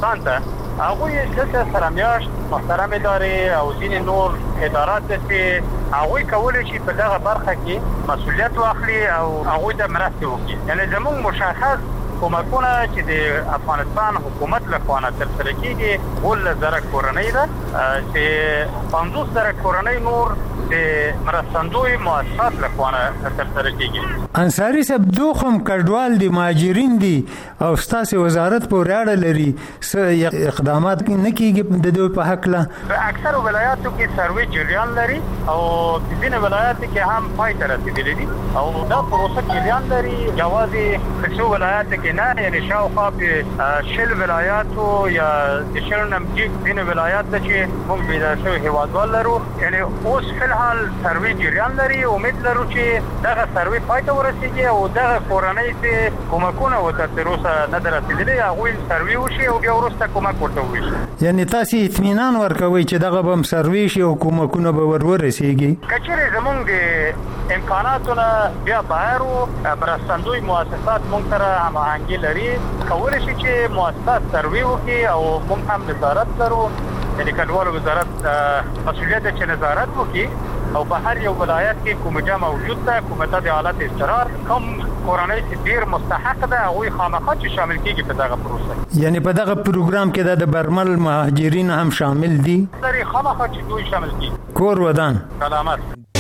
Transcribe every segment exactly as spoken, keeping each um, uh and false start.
افغانستان ته هغوی دلته سره میاشت محترم ادارې او ځینې نور ادارات داسې هغوی کولی شي په دغه برخه کې مسؤلیت واخلي او هغوی ته مرستې وکړي. یعنې زموږ مشخص حکومتونه چې د افغانستان حکومت لخوا نه ترسره کېږي اوولس زره کورنۍ ده چې پنځوس زره کورنۍ نور د مرستندوی مؤسسات لخوا نه ترسره کېږي. انصاري صاحب دوخم کډوال دي مهاجرین دي او ستاسو وزارت پورې اړه لري څه اقدامات نه کېږي د دوی په حق له؟ په اکثرو ولایاتو کې سروې جریان لري او ځینې ولایاتو کې هم پای ته رسېدلي دي او دا پروسه جریان لري. یوازې په څو ولایاتو کې نه، یعنې شاوخوا په شل ولایاتو یا د شل نه مجیب ځینې ولایات ته چې موږ بیدار شوي هېوادوال لرو، یعنې اوس فلحال سروې جریان لري. امید لرو چې دغه سروې پای ته ورسېږي او دغه کورنۍ چې کومکونه ورته تر اوسه نه ده رسېدلي هغوی سروې وشي او بیا وروسته کومک ورته وشي. یعنې تاسې اطمینان ورکوئ چې دغه به هم سروې شي او کومکونه به ور ورسېږي؟ که چېرې زموږ د امکاناتو نه بیا بهر و مرستندوی مؤسسات موږ سره هماهنګي لري، کولی شي چې مؤسسات سروې وکړي او موږ هم نظارت لرو. یعنې کډوالو وزارت مسؤلیت چې نظارت وکړي او په هر یو ولایت کې کوم جا موجود ده، کومه د حالت اضطرار کوم کورنۍ چې ډیر مستحق ده هغوی خامخا چې شامل کیږي په دغه پروسه. یعنی په دغه پروګرام کې د برمل مهاجرین هم شامل دي؟ لري خامخا چې دوی شامل کیږي. کور ودان سلامت.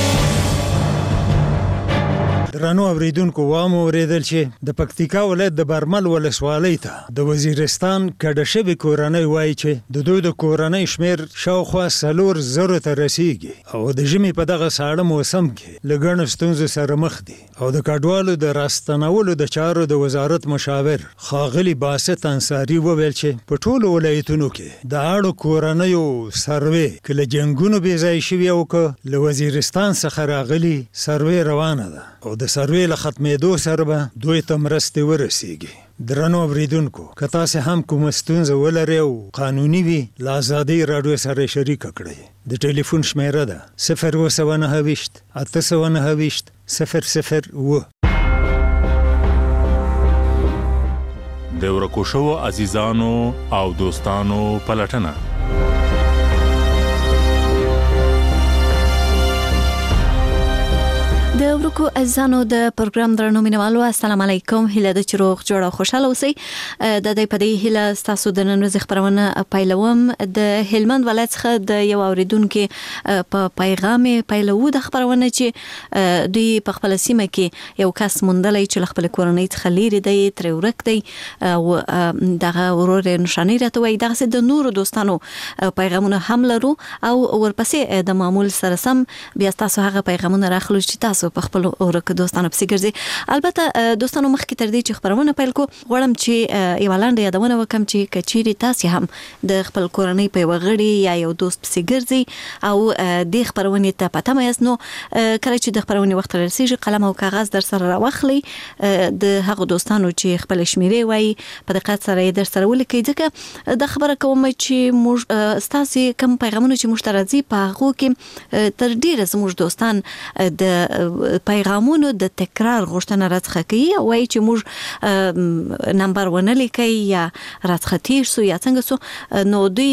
درنو اوریدونکو وامو اوریدل چې د پکتیکا ولایت د برمل ولسوالۍ ته د وزیرستان کډه شوې کورنۍ وایي چې د دوی د کورنۍ شمیر شاوخوا څلور زرو ته رسیږي او د ژمي په دغه ساړه موسم کې له ګڼو ستونزو سره مخ دي. او د کډوالو د راستنولو د چارو د وزارت مشاور ښاغلي باسط انصاري وویل چې په ټولو ولایتونو کې د اړو کورنیو سروې که له جنګونو بې ځای شوي او که له وزیرستان څخه راغلي سروې روانه ده او د سروې له ختمېدو سره به دوی ته مرستې ورسیږي. درنو اوریدونکو که تاسې هم کومه ستونزه ولرئ او قانوني وي له ازادۍ راډیو سره شریکه کړئ. د ټلیفون شمیره ده صفر اووه سوه نهه ویشت اته سوه نهه ویشت صفر صفر اووه. د ورکو شوو عزیزانو او دوستانو پلټنه. د ورکو عزیزانو د پروګرام درنو مینوالو السلام علیکم. هیله ده چې روغ جوړ او خوشاله اوسئ. د دې په دې هیله ستاسو د نن ورځې خبرونه پیلوم. د هلمند ولایت څخه د یو اوریدونکو په پیغام پیلو د خبرونه چې دوی په خپل سیمه کې یو کس موندلای چې خپل کورنۍ څخه لري دی تر ورک دی او دغه ورور نشانی راته وای. دغه د نورو دوستانو پیغامونه هم لرو او ورپسې د معمول سره سم بیا تاسو هغه پیغامونه راخلو چې تاسو په خپل اورکه دوستانو پسې ګرځي. البته دوستانو مخکې تر دې چې خبرونه پیل کو غواړم چې یو لاندې یادونه وکم چې کچيري تاسو هم د خپل کورنۍ په وغړي یا یو دوست پسې ګرځي او د خبرونه ته پته مې نو کله چې د خبرونه وخت رسیږي قلم او کاغذ در سره راوخلي د هغه دوستانو چې خپل شمیرې وای په دقت سره در سره ولیکي. ځکه د خبره کوم چې موږ تاسو کوم پیغامونه چې موږ ترځي په هغه کې تر ډیره زموږ دوستان د پیغامونو د تکرار غوښتنه راڅخه کوي او وايي چې موږ نمبر ونه لیکي یا راڅخه تیر سو یا څنګه سو نو دوی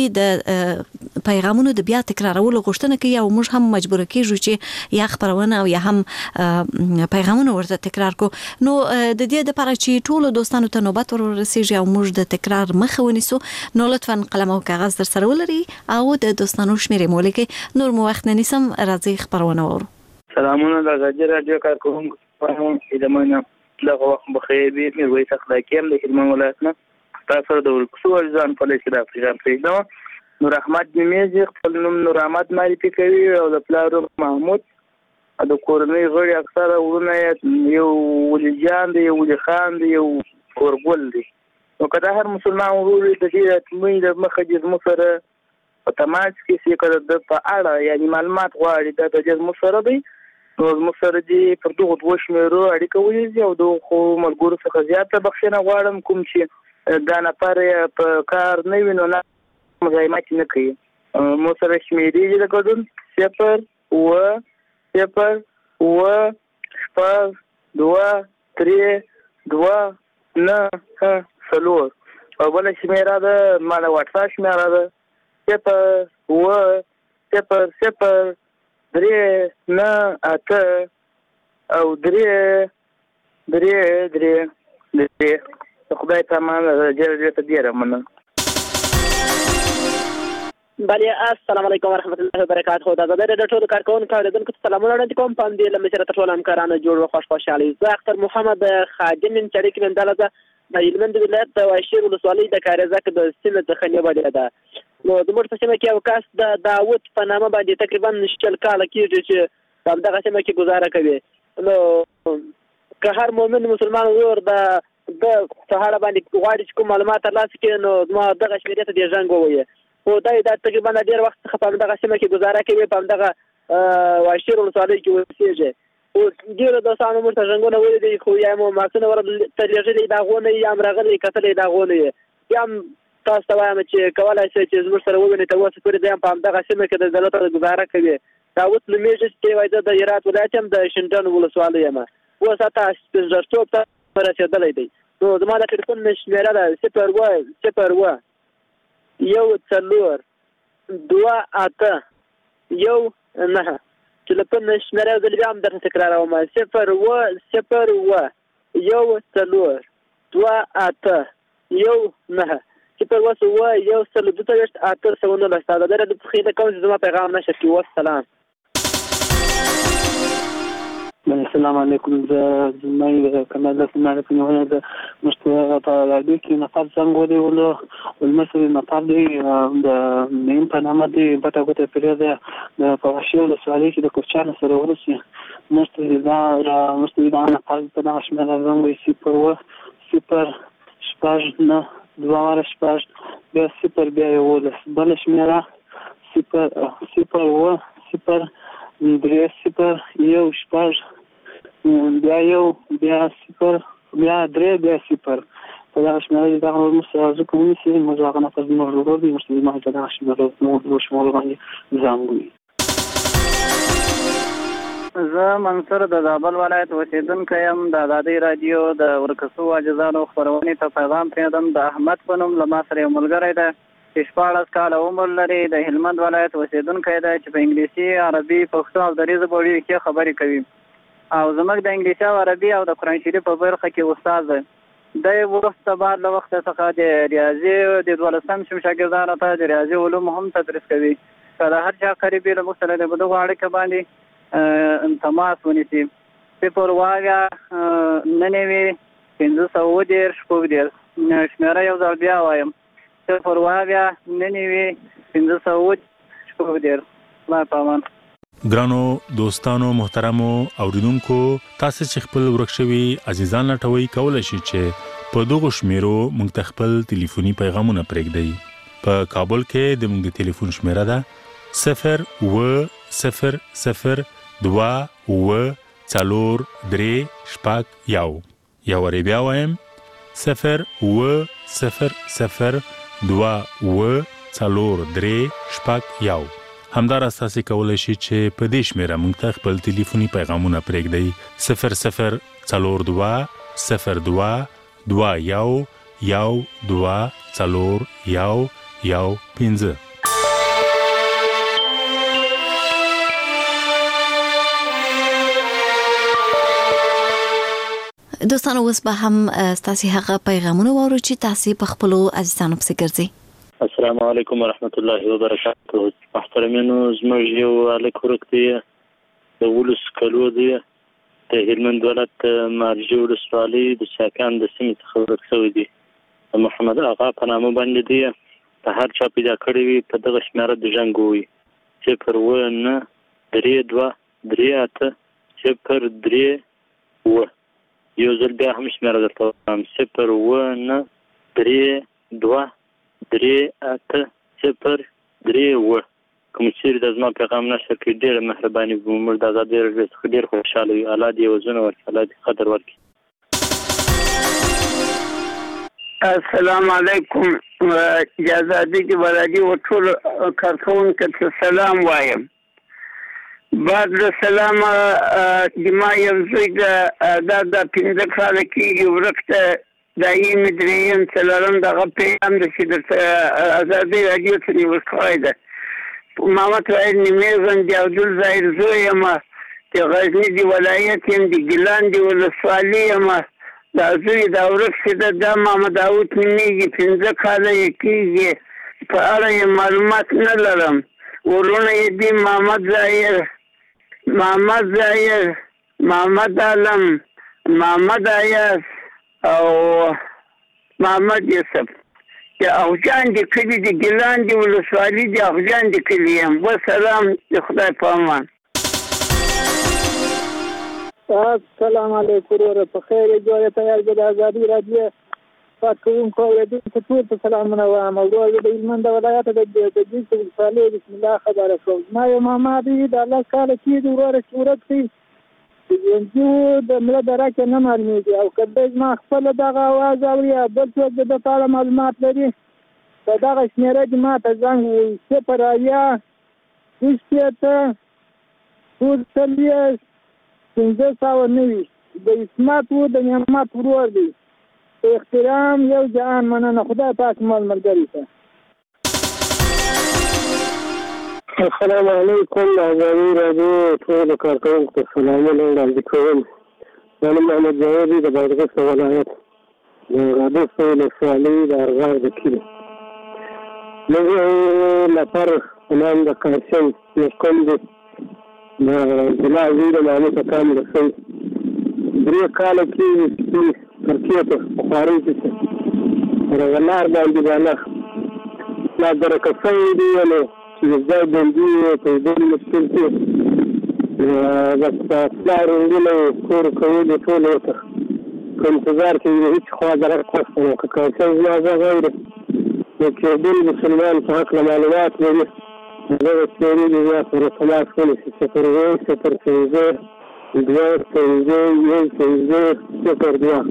د پیغامونو د بیا تکرارولو غوښتنه کوي او موږ هم مجبور کیږو چې یا خبرونه او یا هم پیغامونه ورته تکرار کو. نو د دې لپاره چې ټول دوستانو ته نوبت ورسیږي او موږ د تکرار مخه ونیسو نو لطفا قلم او کاغذ در سره ولري او د دوستانو شمیرې مو لیکي. نور مو وخت نه نیسم راځي خبرونه ورو. سلامونه د غاجر رادیو کارکونکو په ادمنه دغه وخت بخیر وي. مې وایي اخلاقی هم د هلمند ولایت نه تاسو د ورکو ځان په لښه د افغان پرېږدم. نور احمد نیمېزي خپل نوم نور احمد معرفي کوي او د پلار محمود د کورنۍ غړي اکثره ورونه یو ولي جان دی یو ولي خان دی یو ورګل دی. نو کله هر مسلمان ورور د دې تمې د مخه د مسره په تماس کې چې کړه د په اړه یعنی معلومات غواړي د جز مسره دی نو مسره دی پر دغه دوه شمیرو اړیکه ولې او د خو ملګرو څخه زیاته بخښنه غواړم کوم چې دا نه پاره په کار نه وینو نه مزاحمت نه کوي. مسره شمیرې د کوډون صفر و صفر و شپږ دوه درې دوه نه څلور او بل شمیره ده ما د واتساپ شمیره ده صفر اوه صفر صفر درې نه اته او درې درې درې درې خدای ته مننه ډېر ډېر ډېره مننه. بله السلام علیکم ورحمت الله وبرکاته. دا د ډېر ټولو کارکونکو اوریدونکو ته سلامونه وړاندې کوم. په همدې له مې سره ټول همکارانو جوړ و خوش خوشحالي. زه اختر محمد خادم یم چې اړیکې مې همدغه ده د هلمند ولایت د واشیر ولسوالۍ د کاریزک د سیمې څخه نیولې ده. نو زموږ په سیمه کې یو کس د داود په نامه باندې تقریبا شل کاله کېږي چې په همدغه سیمه کې ګزاره کوي. نو که هر مؤمن مسلمان ورور د د په اړه باندې غواړي چې کوم معلومات ترلاسه کړي نو زما دغه شمیرې ته ډېر زنګ ووایي. خو دا دا تقریبا ډېر وخت څخه په همدغه سیمه کې ګزاره کوي، په همدغه واشیر ولسوالۍ کې اوسېږي. خو ډېرو دوستانو موږ ته زنګونه ویلي دي خو یا مو ماسونه ورته لېږلي د هغو نه یا هم راغلي کتلي د هغو نه یې. بیا هم تاسو ته وایم چې کولی شئ چې زموږ سره ووینئ تر اوسه پورې دی هم په همدغه سیمه کې د دولت ګزاره کوي. داود نومېږي چې وایي زه د هرات ولایت یم د شینډنډ ولسوالۍ یم. اوس حتی سپېڅلتوب ته رسېدلی دی. نو زما د ټلیفون شمېره ده صفر اوه صفر اوه یو څلور دوه اته یو نهه. ټلیفون شمېره یو ځل بیا هم درته تکراروم صفر اوه صفر اوه یو څلور دوه اته یو نهه صفر اوه اوه یو څلور دوه څلوېښت اته سوه نولس. دا د ډېرې ښه کوم چې زما پیغام نشر کړي. والسلام. السلام علیکم. زه زمای کمال سمانه په نوونه د مشته په راډیو کې نفر څنګه ودی ولو ولمسه نفر دی د نیم په نامه دی پټه کوته پیری ده د پوښیو د سوالې چې د کوچانو سره ورسي مشته دا مشته دا نفر په نامه شمال زنګ صفر و صفر شپږ نه دوه واره شپږ بیا صفر بیا یو ولس بل شمیره صفر صفر و صفر درې صفر یو شپږ بیا یو بیا صفر بیا درې بیا صفر په دغه شمېره چې دغه موږ زه کوم نیسي موږ هغه نفر زموږ ورور دی موږ زما په دغه شمېره زموږ شمول باندې زنګ وي. زه منصور د زابل ولایت اوسېدونکی یم. د ازادۍ راډیو د ورکشو عاجزانو خپرونې ته پیغام پرېږدم. د احمد په نوم له ما سره یو ملګری دی چې شپاړس کاله عمر لري، د هلمند ولایت اوسېدونکی دی چې په انګلیسي، عربي، پښتو او دري ژبو ډېرې ښې خبرې کوي او زموږ د انګلیسي او عربي او د قرآن شریف په برخه کې استاد دی. دی وروسته بعد له وخته څخه د ریاضي د دولسم صنف شاګردانو ته د ریاضي علوم هم تدریس کوي. که د هر چا قریبي له موږ سره د دغو اړیکه باندې تماس ونیسي. صفر اووه نهه نوي پنځه سوه اووه دېرش شپږ دېرش. شمېره یو ځل بیا وایم صفر اووه نهه نوي پنځه سوه اووه شپږ دېرش. الله پامان. ګرانو دوستانو محترمو اوریدونکو، تاسو چې خپل ورک شوي عزیزان لټوي کولای شئ چې په دغه شمیرو موږ ته خپل ټلیفوني پیغامونه پرېږدئ. په کابل کې د موږ د ټلیفون شمیره ده صفر اوه صفر صفر دوه اوه څلور درې شپږ یو. یو وارې بیا وایم صفر اوه صفر صفر دوه اوه څلور درې شپږ یو. همداراز تاسو کولای شئ چې په دې شمیره موږ ته خپل ټلیفوني پیغامونه پرېږدئ صفر صفر څلور دوه صفر دوه دوه یو یو دوه څلور یو یو پنځه. دوستانو اوس به هم ستاسو هغه پیغامونه واورو چې تاسو په خپل عزیزانو پسې ګرځئ. السلام علیکم ورحمت الله وبرکاته. محترمینو، زموږ یو هلک ورک دی د ولس کلو دی د هلمند ولایت مارجې ولسوالۍ د چاکان د سیمې څخه ورک شوی دی. د محمد اغا په نامه باندې دی. په هر چا پیدا کړی وي په دغه شمېره د زنګ ووایي صفر اووه نهه درې دوه درې اته صفر درې اووه. یو ځل بیا هم شمېره درته وایم صفر اووه نهه درې دوه درې اته صفر درې اووه. کوم چیرې د زما پیغام نشر کړي ډېره مهرباني به موږ د ازادۍ راډیو څخه ډېر خوشحاله یو. الله دې وزونه ورکړي، الله دې قدر ورکړي. السلام علیکم. اجازه دي چې ولادي او ټول کارکونکو ته سلام وایم. بعد له سلامه د ما یو زوی د دا د پنځه کاله کېږي ورک ته دا یې مې درېیم څلورم دغه پیغام دی چې د ازادۍ راډیو ته نیول کړی ده. محمد وحید نیمېزن د عبدالظاهر زوی یم، د غزني د ولایت یم، د ګیلان د ولسوالي یم. دا زوی دا ورک چې ده دا محمد داود نومېږي، پنځه کاله یې کېږي، په اړه یې معلومات نه لرم. ورونه یې دي محمد ظاهر، محمد ظاهر، محمد عالم، محمد ایاز او محمد یوسف. د اغجان د کلي د ګیلان د ولسوالي د اغجان د کلي یم. وسلام، د خدای په امان. السلام علیکم وروره، په خیر یې جوړې په یاد د ازادي راډیو کارکوونکو اورېدونکو ټول ته سلامونه وایم. ورور د هلمند ولایت د جګیز ولسوالۍ بسم الله خبره کوم. زما یو ماما دی د لس کاله کېږي وروره چې ورک دی، ژوندي و د مړه دره کې نه معلومېږي. او که دی زما خپله دغه اواز اوري یا بل څوک د ده په اړه معلومات لري په دغه شمېره دې ما ته زنګ ووایي: صفر اویا شپږ شپېته څلور څلوېښت پنځه سوه نوي. د عصمت و د نعمت ورور دی. په احترام، یو جهان مننه. خدای پاک مال ملګري شه. السلام علیکم. ازادي راډیو ټولو کارکوونکو ته سلامونه وړاندې کوم. زه محمد جاوید د بادغیس ولایت د غادوس ولسوالۍ د ارغار د کلي. موږ لپاره په نام د قاسم یشکم دی د ضلع زوی د محمود اکام رسۍ. درې کاله کېږي چې ترکیې ته په خوارۍ کې په دغه لار باندې بالا لا درکه شوی دی، نو چې د ځای بندي یې په ډېر مشکل کې د پلار ورونه یې کور کولو ټول ورته په انتظار کې د هېڅ خوا درک وسته. نو که قاسم زما غږ اوري نو چې بل مسلمان په هکله معلومات لري دغه سپېرې دې بیا سره تماس ونیسي. صفر اووه صفر پنځه دوه پنځه یو پنځه صفر دوه.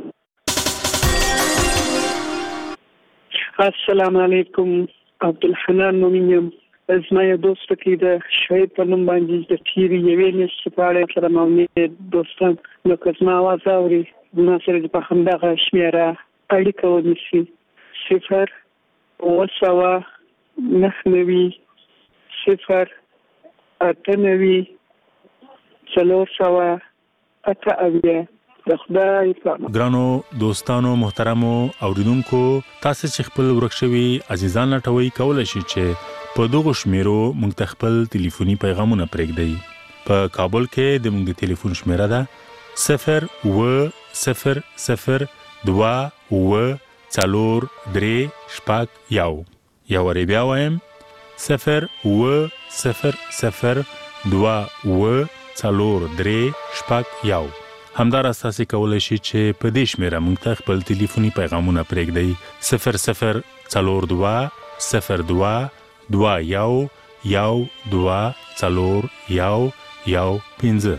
السلام علیکم. عبدالحنان مومن یم. زما یو دوست پکې د شهید په نوم باندې د تېرې یوې میاشتې په اړه سره مامنې دوستان، نو که زما اواز اوري زما سره د په همدغه شمېره اړیکه ونیسي: صفر اووه سوه نهه نوي صفر اته نوي څلور سوه اته اویا. ګرانو دوستانو محترمو اوریدونکو، تاسو چې خپل ورک شوي عزیزان لټوي کولای شئ چې په دغه شمیرو موږ ته خپل ټلیفوني پیغامونه پرېږدئ. په کابل کې د موږ د ټلیفون شمیره ده صفر اووه صفر صفر دوه اووه څلور درې شپږ یو. یا وری بیا وایم صفر اووه صفر صفر دوه اووه څلور درې شپږ یو. همداراز تاسو کولای شئ چې په دې شمیره موږ ته خپل ټلیفوني پیغامونه پرېږدئ صفر صفر څلور دوه صفر دوه دوه یو یو دوه څلور یو یو پنځه.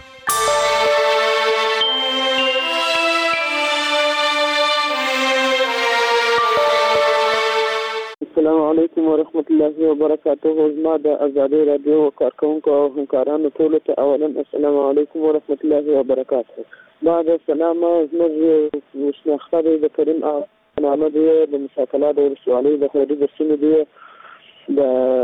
السلام علیکم ورحمت الله وبرکاته. زما د ازادي راډیو کارکوونکو او همکارانو ټولو ته اولا السلام علیکم ورحمت الله وبرکاته. ما د سلام زموږ شناخته دی د کریم نامه دی د مساکله د ولسوالۍ د خوړې د سیمې دی د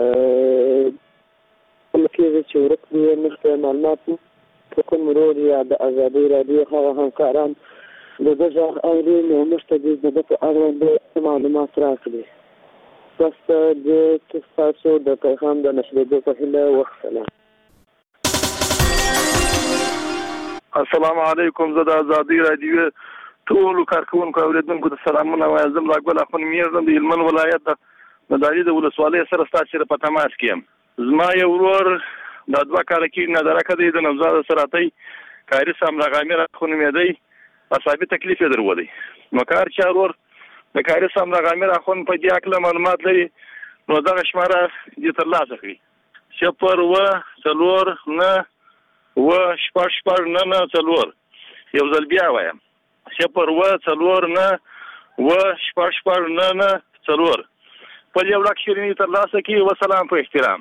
کله چې ورک دی مخته معلومات په کوم ورور یا د ازادي راډیو هغه همکاران د دغه اوري نو مخته دی د په اړه معلومات راکړي. بس د تاسو د پیغام د نشریدو په هیله وخت. السلام علیکم. زه د ازادي راډیو ټولو کارکوونکو او اوریدونکو ته سلامونه وایم. زه ملاګل اخون میرزم د هلمند ولایت د مداري د ولسوالۍ سره ستاسو په تماس کې یم. زما یو ورور د دوه کاله کې نه درکه دی د نوزاد سراتۍ کاري سم رغامي راخون میدی اصابي تکلیف یې درولې. نو کار چا ورور د کاري سم رغامي راخون په دې اړه معلومات لري نو دغه شماره دې ترلاسه کړي: صفر اووه څلور نه اووه شپږ شپږ نه نه څلور. یو ځل بیا وایم صفر اووه څلور نه اووه شپږ شپږ نه نه څلور. په یو لک شیریني ترلاسه کړي. وسلام په احترام.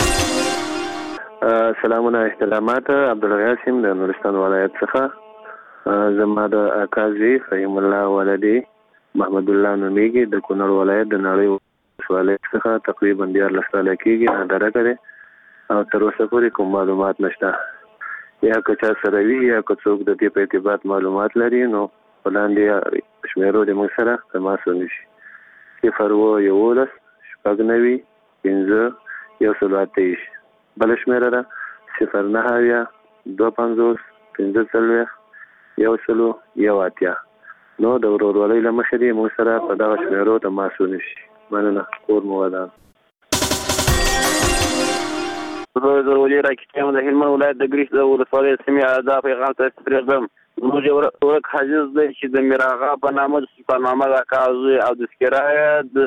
سلامونه احترامات. عبدالغاسم د نورستان ولایت څخه. زما د اکازي فهم الله ولدي محمد الله نوميږي د کونړ ولایت د نړۍ ولایت څخه تقریبا دیارلس کاله کېږي نادره کړې او تر اوسه پورې کوم معلومات نشته. یا که چا سره وي یا که څوک د دې په ارتباط معلومات لري نو په لاندې شمیرو د موږ سره تماس ونیسي. صفر اووه یولس شپږ نوي پنځه یو سل اته ایش. بله شمیره ده صفر نهه اویا دوه پنځوس پنځه څلوېښت یو سلو یو اتیا. نو د ورورولۍ له مخې دې موږ سره په دغه شمیرو تماس ونیسي. مننه. کور مو ودان. زه د ولي راکټ یم د هلمند ولایت د ګریش د ولسوالۍ سیمې دا پیغام ته استفریدم. زموږ یو ورک حاجز دی چې د میراغا په نامه د سلطان محمد اکا زوی او د سکرایه د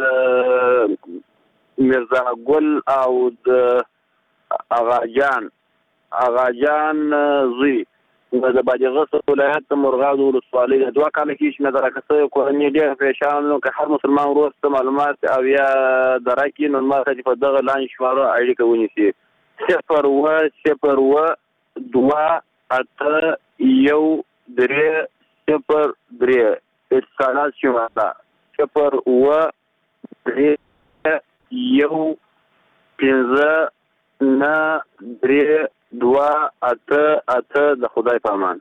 میرزا ګل او د اغاجان اغاجان زوی د باجغس ولایت د مرغاب ولسوالۍ د دوه کال کې چې نظر راکړه کورنۍ ډېر پریشان نو که هر مسلمان وروسته معلومات او یا درکې نو ما ته په دغه لاین شماره اړیکه ونیسي. صفر اووه صفر اووه دوه اته یو درې صفر درې اتصالات شماره صفر اووه درې یو پنځه نه درې دوه اته اته د خدای په امان.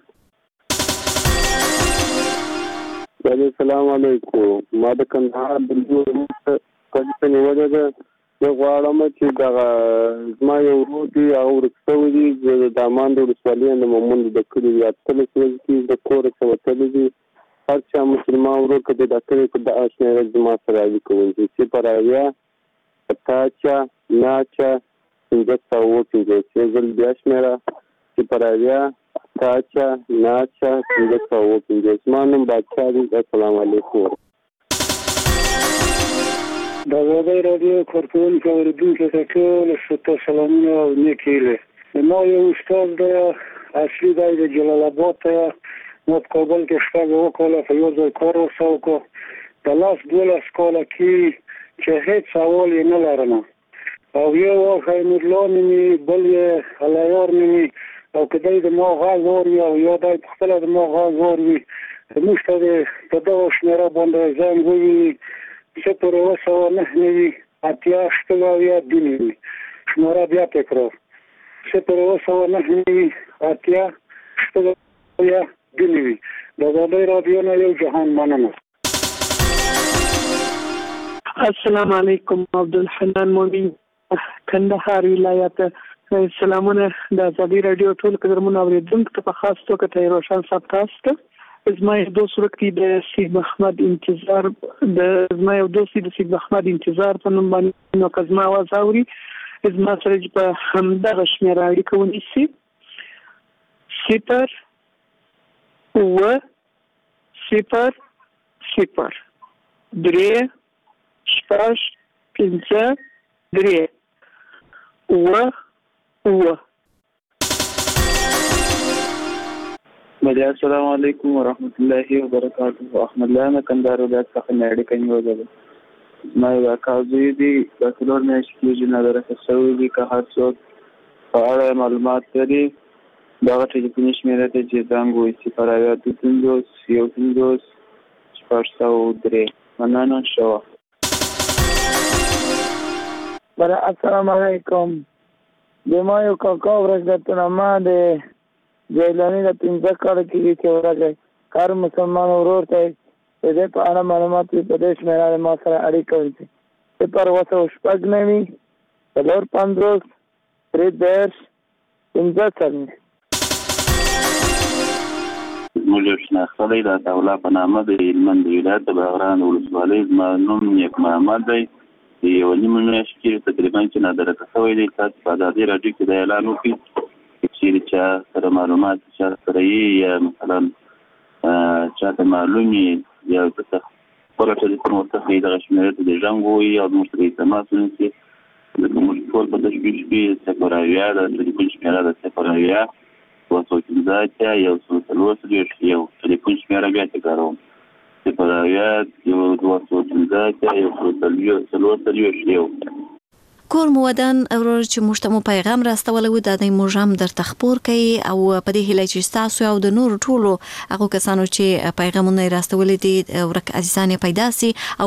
السلام علیکم. ما د کندهار د پولیسو نیولې ده. زه غواړم چې دغه زما یو ورور دی هغه ورک شوی دی. زه د دامان د ولسوالۍ د مومند د کلي اتلس ورځې کې د کوره څخه وتلی دي. هر چا مسلمان ورور که د ډاکټرې په دغه شمېره زما سره اړیکه ونیسي. صفر اویا اته اچه نه اچه پنځه سوه اووه پنځوس. یو ځل بیا شمېره صفر اویا اته اچه نه اچه پنځه سوه اووه پنځوس. زما نوم باچا دی. السلام علیکم. د آزادۍ راډیو کارکوونکو اورېدونکو ته ټول ستاسو سلامونه او نیکې هیلې. ما یو استاد دی اصلي دی د جلال آباد ته. ما په کابل کې شپږ اووه کاله په یو ځای کار ورسره وکړو. د لس دولس کاله کې چې هېڅ سوال یې نه لرم او یو واښی نورلا نومي بل یې علیار نومي او که دی د ما غږ واوري او یا دی پخپله د ما غږ واوري موږ ته د په دغه شمېره باندې زنګ ووهي صفر اووه سوه نهه نوي اتیا شپږ اویا دوه نوي. شماره بیا تکرار صفر اووه سوه نهه نوي اتیا شپږ اویا دوه نوي. د آزادۍ راډیو نه یو جهان مننه. السلام علیکم. عبدالحنان مومن کندهار ولایت. سلامونه د آزادۍ راډیو ټول قدرمن اوریدونکو ته په خاص توګه ته روشن صاحب تاسو ته زما یو دوست ورکړي د سید محمد انتظار د زما یو دوست د سید محمد انتظار په نوم باندې نو که زما اواز اوري زما سره په همدغه شمېره اړیکه ونیسي. صفر اووه صفر صفر درې شپږ پنځه درې اووه اووه. السلام علیکم ورحمت الله وبرکاته. احمد الله نه کندهار ولایت څخه مې اړیکه نیولې ده. زما یو اکا زوی دی دا څلور میاشتې کېږي نادره شوی دی. که هر څوک په اړه معلومات لري دغه ټلیفوني شمېره ته چې زنګ ووهي صفر اویا دوه پنځوس یو پنځوس شپږ سوه درې. مننه. ښه وخت. السلام علیکم. زما یو کاکا ورځدتنامه د جیلاني د پنځه کاله کېږي چې ورغی هر مسلمان ورور ته د دې په اړه معلومات وي په دې شمېره ما سره اړیکه ونیسي. صفر اووه سوه شپږ نوي څلور پنځوس درې دېرش پنځه څلوېښت. زموږ یو شناخته دی د عطاالله په نامه د هلمند ولایت د باغران ولسوالۍ. زما نوم نیک محمد دی. د یوه نیمه میاشت کې تقریبا چې نادرکه شوی دی. تاسو په ازادۍ راډیو کې دا اعلان وکړي چیرې چا سره معلومات چا سره یې یا مثلا چاته معلوم یې یا ورته خپله ټلیفون ورته ښایي دغه شمېرې ته د زنګ ووهي او موږ سره یې تماس ونیسي. ځکه موږ ټول په تشویش کې صفر اویا د ټلیفون شمېره ده صفر اویا دوه سوه پنځه اتیا یو سل څلور څلوېښت یو. ټلیفون شمېره بیا تکراروم صفر اویا دوه سوه پنځه اتیا یو سل څلور څلوېښت یو. کور مودن ورور چې موږ ته پیغام راستول و د موږ هم در تخپور کوي او په دې هیله چې تاسو او د نور ټولو هغه کسانو چې پیغامونه راستول دي ورک عزیزانه پیدا سي او